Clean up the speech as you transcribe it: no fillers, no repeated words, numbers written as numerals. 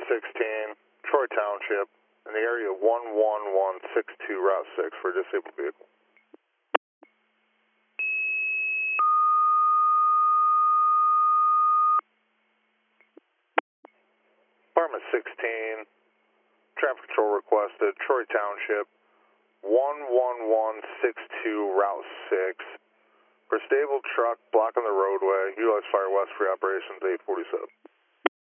16, Troy Township, in the area 11162 Route 6 for a disabled vehicle. Department 16, traffic control requested, Troy Township, 11162 Route 6. For stable truck blocking the roadway, utilize Fire West for operations 847.